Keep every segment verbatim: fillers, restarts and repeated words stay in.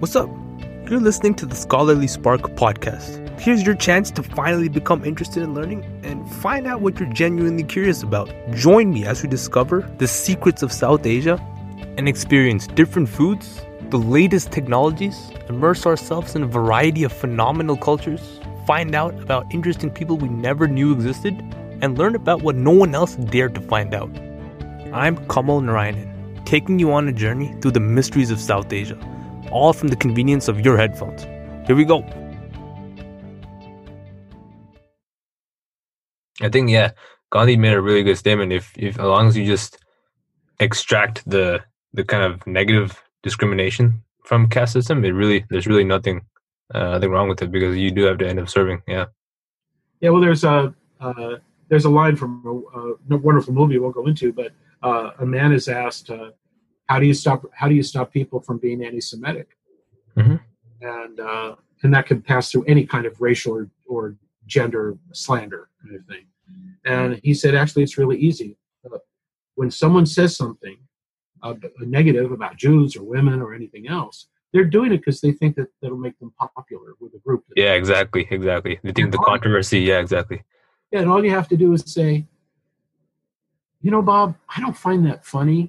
What's up? You're listening to the Scholarly Spark podcast. Here's your chance to finally become interested in learning and find out what you're genuinely curious about. Join me as we discover the secrets of South Asia and experience different foods, the latest technologies, immerse ourselves in a variety of phenomenal cultures, find out about interesting people we never knew existed, and learn about what no one else dared to find out. I'm Kamal Narayanan, taking you on a journey through the mysteries of South Asia, all from the convenience of your headphones. Here we go. I think, yeah, Gandhi made a really good statement. If, if as long as you just extract the the kind of negative discrimination from caste system, it really there's really nothing uh, nothing wrong with it, because you do have to end up serving. Yeah. Yeah. Well, there's a uh, there's a line from a, a wonderful movie I won't go into, but uh, a man is asked, uh, "How do you stop? How do you stop people from being anti-Semitic?" Mm-hmm. And uh, and that can pass through any kind of racial or, or gender slander kind of thing. And he said, actually, it's really easy. Uh, when someone says something uh, negative about Jews or women or anything else, they're doing it because they think that that'll make them popular with a group. Yeah, exactly, exactly. They think the controversy, yeah, exactly. Yeah, and all you have to do is say, you know, Bob, I don't find that funny.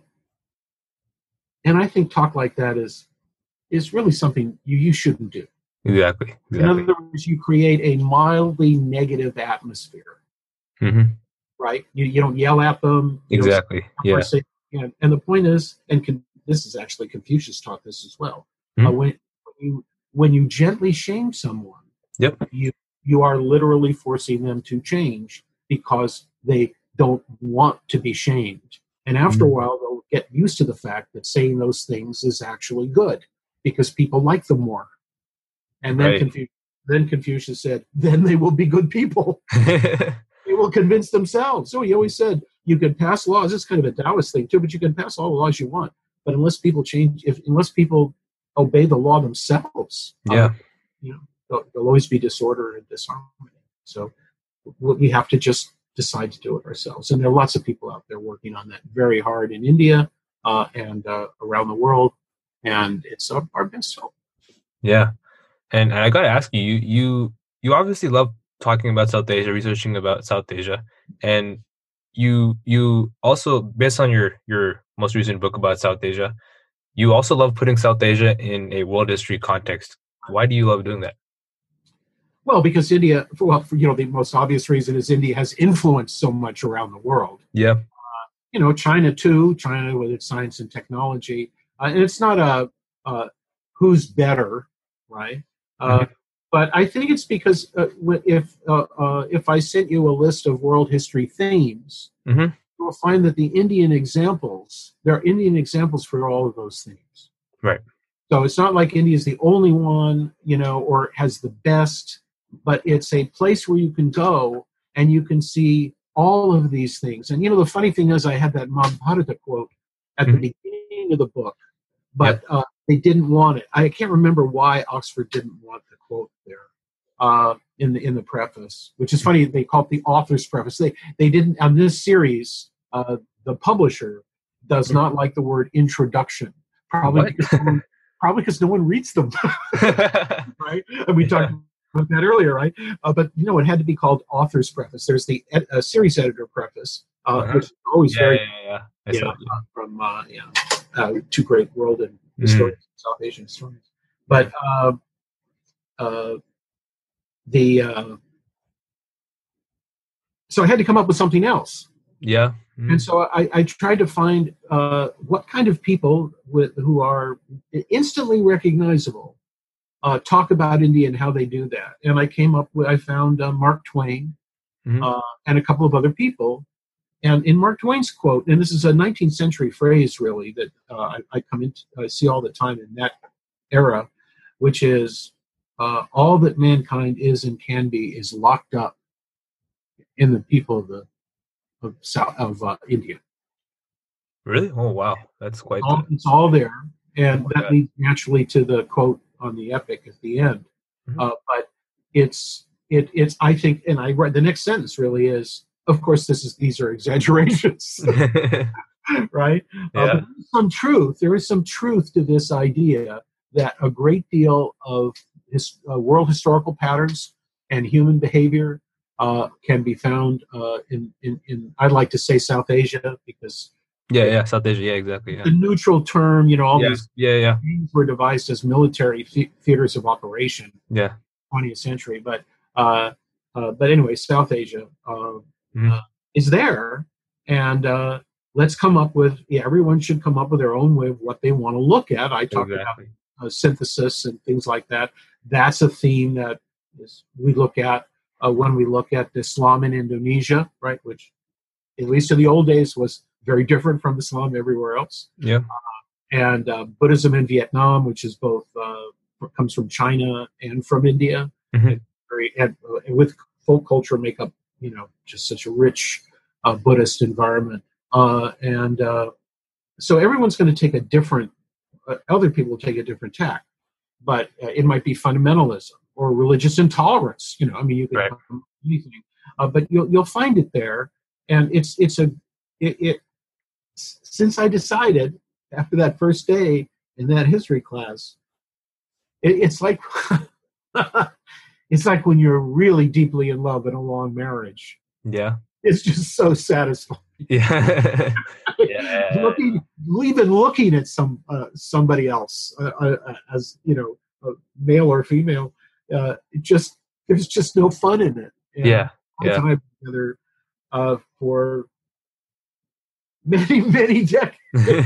And I think talk like that is is really something you, you shouldn't do. Exactly, exactly. In other words, you create a mildly negative atmosphere. Mm-hmm. Right? You you don't yell at them. Exactly. Yeah. Say, and, and the point is, and con- this is actually Confucius taught this as well. Mm-hmm. Uh, when, when you when you gently shame someone, yep, you you are literally forcing them to change because they don't want to be shamed. And after mm-hmm. a while, they'll get used to the fact that saying those things is actually good because people like them more. And then, right. Confu- then Confucius said, then they will be good people. They will convince themselves. So he always said, you can pass laws. It's kind of a Taoist thing too, but you can pass all the laws you want. But unless people change, if unless people obey the law themselves, yeah, um, you know, there'll, there'll always be disorder and disharmony. So we have to just decide to do it ourselves. And there are lots of people out there working on that very hard in India uh, and uh, around the world. And it's uh, our best hope. Yeah. And I got to ask you, you, you, you obviously love talking about South Asia, researching about South Asia. And you, you also, based on your, your most recent book about South Asia, you also love putting South Asia in a world history context. Why do you love doing that? Well, because India, well, for, you know, the most obvious reason is India has influenced so much around the world. Yeah. Uh, you know, China too, China with its science and technology. Uh, and it's not a uh, who's better, right? Uh, mm-hmm. But I think it's because uh, if uh, uh, if I sent you a list of world history themes, mm-hmm. you'll find that the Indian examples, there are Indian examples for all of those themes. Right. So it's not like India is the only one, you know, or has the best, but it's a place where you can go and you can see all of these things. And, you know, the funny thing is I had that Mahabharata quote at mm-hmm. the beginning of the book, but yep. uh, they didn't want it. I can't remember why Oxford didn't want the quote there uh, in the in the preface, which is funny. They call it the author's preface. They they didn't on this series. Uh, the publisher does mm-hmm. not like the word introduction, probably because no one, probably because no one reads them, right? And we yeah. talked about that earlier, right? Uh, but you know, it had to be called author's preface. There's the ed- uh, series editor preface, uh, uh-huh. which is always yeah, very yeah, yeah. yeah. yeah, uh, from uh, yeah, uh, two great world and historians, mm. South Asian historians. But uh, uh, the uh, so I had to come up with something else. Yeah, mm. and so I, I tried to find uh, what kind of people with who are instantly recognizable uh, talk about India and how they do that. And I came up with I found uh, Mark Twain mm-hmm. uh, and a couple of other people. And in Mark Twain's quote, and this is a nineteenth century phrase, really, that uh, I, I come into, I see all the time in that era, which is, uh, all that mankind is and can be is locked up in the people of the of South of uh, India. Really? Oh, wow, that's quite. All, the... It's all there, and oh that God. leads naturally to the quote on the epic at the end. Mm-hmm. Uh, but it's it it's I think, and I read the next sentence really is. Of course, this is these are exaggerations, right? Yeah. Uh, but there's some truth. There is some truth to this idea that a great deal of his, uh, world historical patterns and human behavior uh, can be found uh, in, in, in, I'd like to say South Asia, because Yeah, yeah, South Asia. Yeah, exactly. Yeah, the neutral term, you know, all yeah, these yeah, yeah, things were devised as military the- theaters of operation, yeah. twentieth century. But uh, uh, but anyway, South Asia uh, Mhm. uh, is there, and uh, let's come up with. Yeah, everyone should come up with their own way of what they want to look at. I talked Exactly. about uh, synthesis and things like that. That's a theme that is, we look at uh, when we look at Islam in Indonesia, right? Which, at least in the old days, was very different from Islam everywhere else. Yeah. And uh, Buddhism in Vietnam, which is both uh, comes from China and from India, Mhm. and, very, and, uh, and with folk culture make up, you know, just such a rich uh, Buddhist environment. Uh, and uh, so everyone's going to take a different, uh, other people will take a different tack, but uh, it might be fundamentalism or religious intolerance. You know, I mean, you can Right. find anything, uh, but you'll you'll find it there, and it's it's a it, it since I decided after that first day in that history class, it, it's like it's like when you're really deeply in love in a long marriage. Yeah. It's just so satisfying. Yeah. Yeah. looking, even looking at some uh, somebody else uh, uh, as you know, uh, male or female, uh, it just there's just no fun in it. And Yeah. our Yeah. time together uh, for many many decades.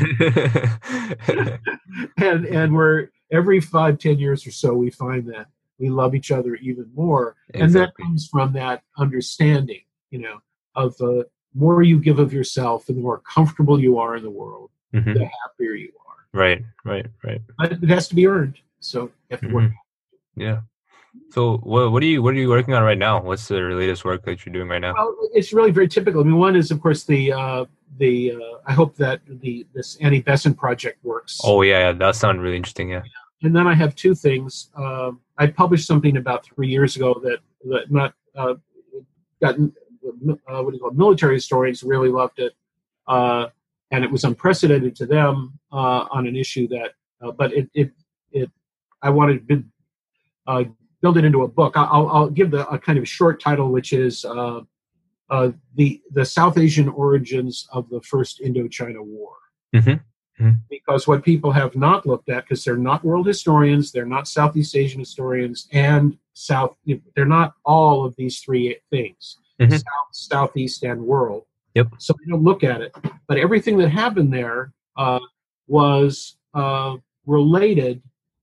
and and we're every five ten years or so we find that we love each other even more, and that Exactly. comes from that understanding, you know, of the more you give of yourself and the more comfortable you are in the world, Mhm. the happier you are. Right. Right. Right. But it has to be earned, so you have to work. Mhm. Yeah. So what what are you what are you working on right now? What's the latest work that you're doing right now? Well, it's really very typical. I mean, one is of course the uh, the uh, I hope that the this Annie Besant project works. Oh yeah, yeah, that sounds really interesting. Yeah. And then I have two things. Um, I published something about three years ago that that not uh, got uh, what do you call it? Military historians really loved it, uh, and it was unprecedented to them uh, on an issue that. Uh, but it it it I wanted to uh, build it into a book. I'll I'll give the a kind of short title, which is uh, uh, the the South Asian origins of the First Indochina War. Mm-hmm. Because what people have not looked at, because they're not world historians, they're not Southeast Asian historians, and South, they're not all of these three things, Mhm. South, Southeast, and world. Yep. So they don't look at it. But everything that happened there uh, was uh, related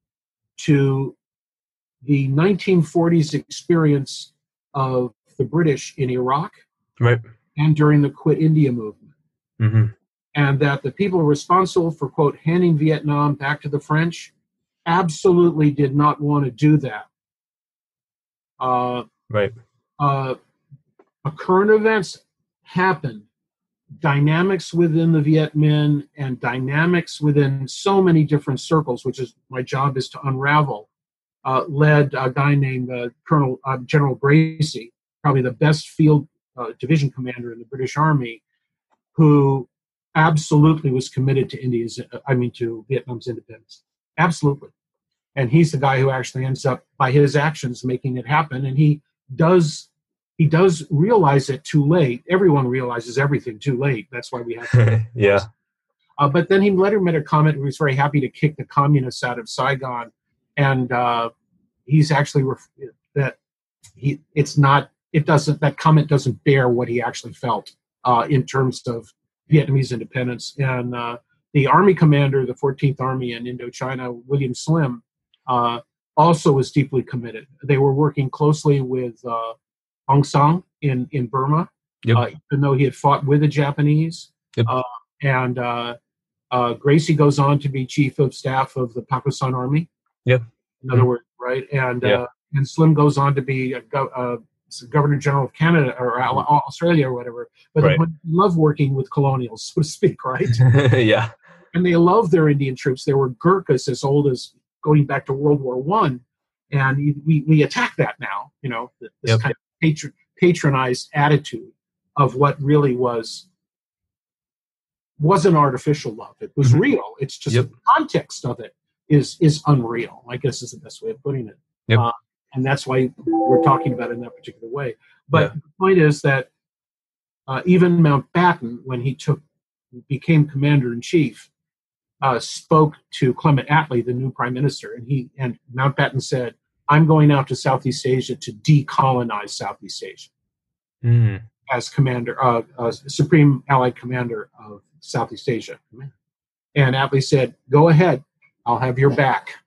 to the nineteen forties experience of the British in Iraq Right. and during the Quit India movement. Mm-hmm. And that the people responsible for, quote, handing Vietnam back to the French absolutely did not want to do that. Uh, Right. uh, current events happened. Dynamics within the Viet Minh and dynamics within so many different circles, which is my job is to unravel, uh, led a guy named uh, Colonel uh, General Bracy, probably the best field uh, division commander in the British Army, who absolutely was committed to India's, I mean, to Vietnam's independence. Absolutely. And he's the guy who actually ends up, by his actions, making it happen. And he does, he does realize it too late. Everyone realizes everything too late. That's why we have to. Yeah. Uh, but then he later made a comment. He was very happy to kick the communists out of Saigon. And uh, he's actually, ref- that he, it's not, it doesn't, that comment doesn't bear what he actually felt uh, in terms of Vietnamese independence. And uh, the army commander, the fourteenth Army in Indochina, William Slim, uh, also was deeply committed. They were working closely with uh, Aung San in, in Burma, Yep. uh, even though he had fought with the Japanese. Yep. Uh, and uh, uh, Gracie goes on to be chief of staff of the Pakistan Army. Yep. In other Mhm. words, right? And Yeah. uh, and Slim goes on to be a go- uh, Governor General of Canada or Al- Australia or whatever. But Right. they love working with colonials, so to speak, right? Yeah. And they love their Indian troops. They were Gurkhas as old as going back to World War One, and we we attack that now. You know, this Yep. kind of patron, patronized attitude of what really was wasn't artificial love. It was Mhm. real. It's just Yep. the context of it is is unreal, I guess is the best way of putting it. Yep. Uh, and that's why we're talking about it in that particular way. But Yeah. the point is that uh, even Mountbatten, when he took became commander in chief, uh, spoke to Clement Attlee, the new prime minister, and he and Mountbatten said, "I'm going out to Southeast Asia to decolonize Southeast Asia." Mm. As commander, uh, uh, supreme Allied commander of Southeast Asia. And Attlee said, "Go ahead, I'll have your back."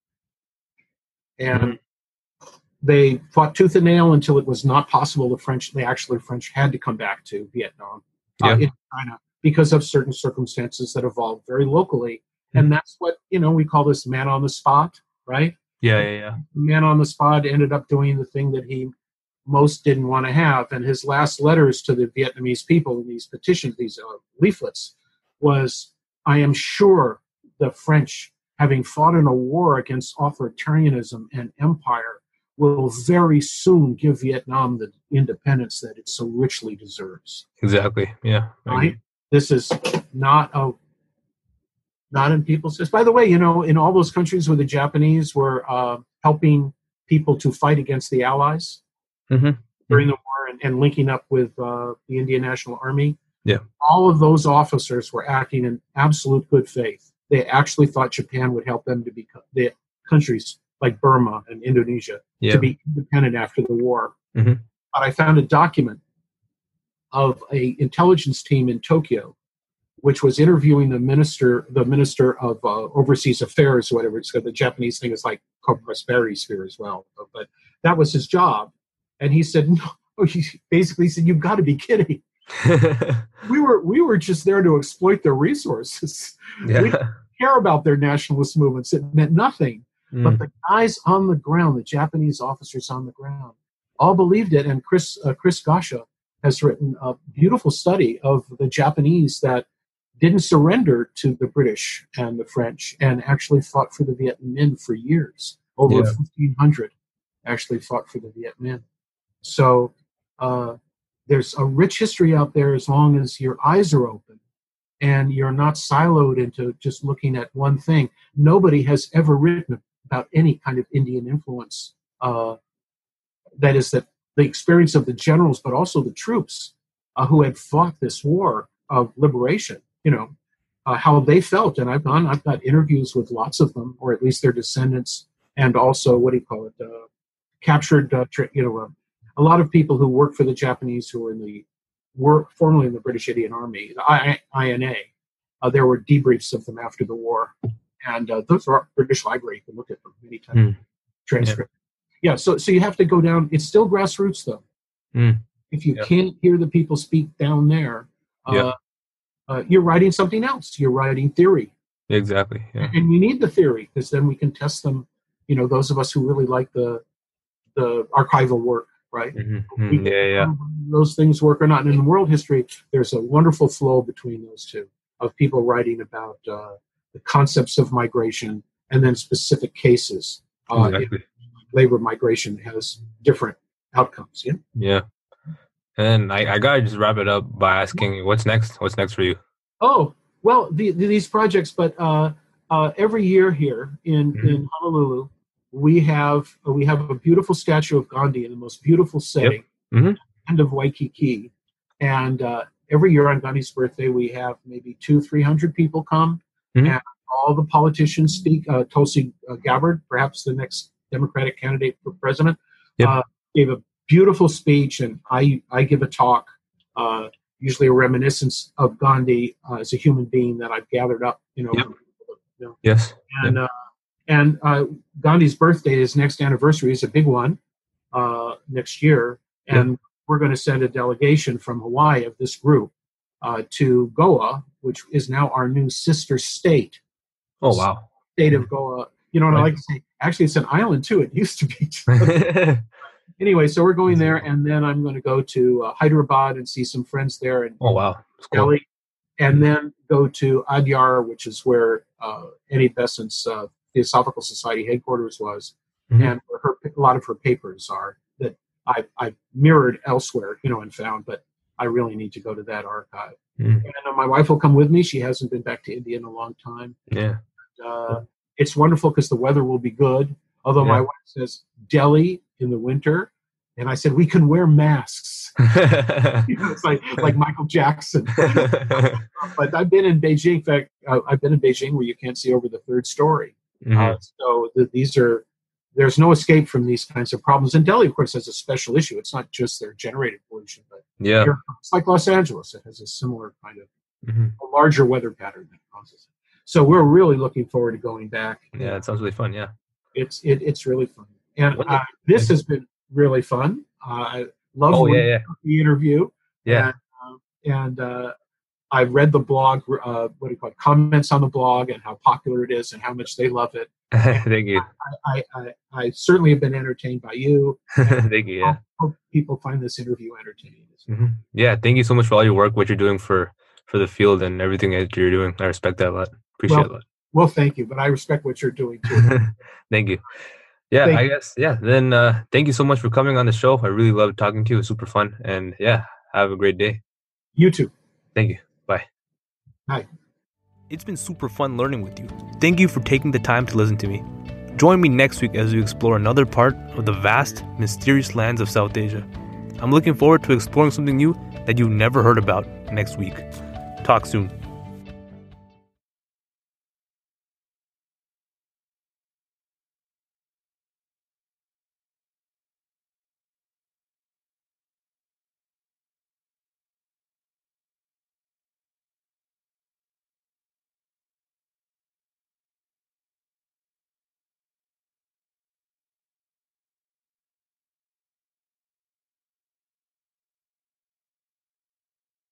And mm-hmm. they fought tooth and nail until it was not possible. The French, they actually French had to come back to Vietnam yeah. uh, in China because of certain circumstances that evolved very locally. Mm-hmm. And that's what, you know, we call this man on the spot, right? Yeah, yeah, yeah. Man on the spot ended up doing the thing that he most didn't want to have. And his last letters to the Vietnamese people in these petitions, these uh, leaflets, was, "I am sure the French, having fought in a war against authoritarianism and empire, will very soon give Vietnam the independence that it so richly deserves." Exactly. Yeah. Right? This is not a not in people's. By the way, you know, in all those countries where the Japanese were uh, helping people to fight against the Allies mm-hmm. during mm-hmm. the war and, and linking up with uh, the Indian National Army, yeah, all of those officers were acting in absolute good faith. They actually thought Japan would help them to become the countries like Burma and Indonesia yeah. to be independent after the war. Mm-hmm. But I found a document of a intelligence team in Tokyo, which was interviewing the minister, the minister of uh, overseas affairs, or whatever it's called. The Japanese thing is like co-prosperity sphere as well. But, but that was his job, and he said, "No," he basically said, "You've got to be kidding." we were we were just there to exploit their resources. Yeah. We didn't care about their nationalist movements. It meant nothing. Mm. But the guys on the ground, the Japanese officers on the ground, all believed it. And Chris uh, Chris Gasha has written a beautiful study of the Japanese that didn't surrender to the British and the French and actually fought for the Viet Minh for years. Over yeah. fifteen hundred actually fought for the Viet Minh. So uh, there's a rich history out there as long as your eyes are open and you're not siloed into just looking at one thing. Nobody has ever written about any kind of Indian influence. Uh, that is that the experience of the generals, but also the troops uh, who had fought this war of liberation, you know, uh, how they felt. And I've gone, I've got interviews with lots of them, or at least their descendants, and also, what do you call it, uh, captured, uh, tra- you know, uh, a lot of people who worked for the Japanese who were in the, were formerly in the British Indian Army, the I N A. Uh, there were debriefs of them after the war. And uh, those are British Library. You can look at them many times. Mm. Transcript. Yeah. yeah, so so you have to go down. It's still grassroots, though. Mm. If you yeah. can't hear the people speak down there, uh, yeah. uh, you're writing something else. You're writing theory. Exactly. Yeah. And you need the theory because then we can test them. You know, those of us who really like the the archival work, right? Mm-hmm. We, yeah, yeah. Those things work or not. And in world history, there's a wonderful flow between those two of people writing about uh, the concepts of migration and then specific cases. Uh, exactly. Labor migration has different outcomes. Yeah. Yeah. And I, I gotta just wrap it up by asking, what's next? What's next for you? Oh, well, the, the, these projects, but uh, uh, every year here in, mm-hmm. in Honolulu, we have uh, we have a beautiful statue of Gandhi in the most beautiful setting, yep. mm-hmm. end of Waikiki, and uh, every year on Gandhi's birthday, we have maybe two, three hundred people come, mm-hmm. and all the politicians speak. Uh, Tulsi uh, Gabbard, perhaps the next Democratic candidate for president, yep. uh, gave a beautiful speech, and I I give a talk, uh, usually a reminiscence of Gandhi uh, as a human being that I've gathered up, you know. Yep. You know. Yes. And yep. uh, and uh, Gandhi's birthday, his next anniversary, is a big one uh, next year, and yep. we're going to send a delegation from Hawaii of this group uh, to Goa, which is now our new sister state. Oh, wow. State of Goa. You know what right. I like to say? Actually, it's an island, too. It used to be. Anyway, so we're going there, and then I'm going to go to uh, Hyderabad and see some friends there. And oh, wow. Delhi, cool. And then go to Adyar, which is where uh, Annie Besant's uh, Theosophical Society headquarters was, mm-hmm. and where her, a lot of her papers are that I, I mirrored elsewhere, you know, and found, but I really need to go to that archive. Mm-hmm. And uh, my wife will come with me. She hasn't been back to India in a long time. Yeah. Uh, it's wonderful because the weather will be good. Although Yeah. my wife says Delhi in the winter, and I said we can wear masks. You know, it's like like Michael Jackson. But I've been in Beijing. In fact, uh, I've been in Beijing where you can't see over the third story. Mhm. Uh, so the, these are there's no escape from these kinds of problems. And Delhi, of course, has a special issue. It's not just their generated pollution, but Yeah. here, it's like Los Angeles. It has a similar kind of Mhm. a larger weather pattern that causes it. So we're really looking forward to going back. Yeah, it sounds really fun. Yeah. It's it, it's really fun, and What uh, this has been really fun. Uh, I love Oh, yeah, reading yeah. the interview, Yeah. and, uh, and uh, I've read the blog. Uh, what do you call it? Comments on the blog and how popular it is and how much they love it. Thank you. I, I, I certainly have been entertained by you. Thank you. Yeah. Hope people find this interview entertaining. hmm Yeah. Thank you so much for all your work, what you're doing for for the field and everything that you're doing. I respect that a lot. Appreciate Well, it a lot. Well, thank you, but I respect what you're doing too. Thank you. Yeah, Thank I guess. Yeah. Then uh, thank you so much for coming on the show. I really loved talking to you. It was super fun. And yeah, have a great day. You too. Thank you. Bye. Bye. It's been super fun learning with you. Thank you for taking the time to listen to me. Join me next week as we explore another part of the vast, mysterious lands of South Asia. I'm looking forward to exploring something new that you've never heard about next week. Talk soon.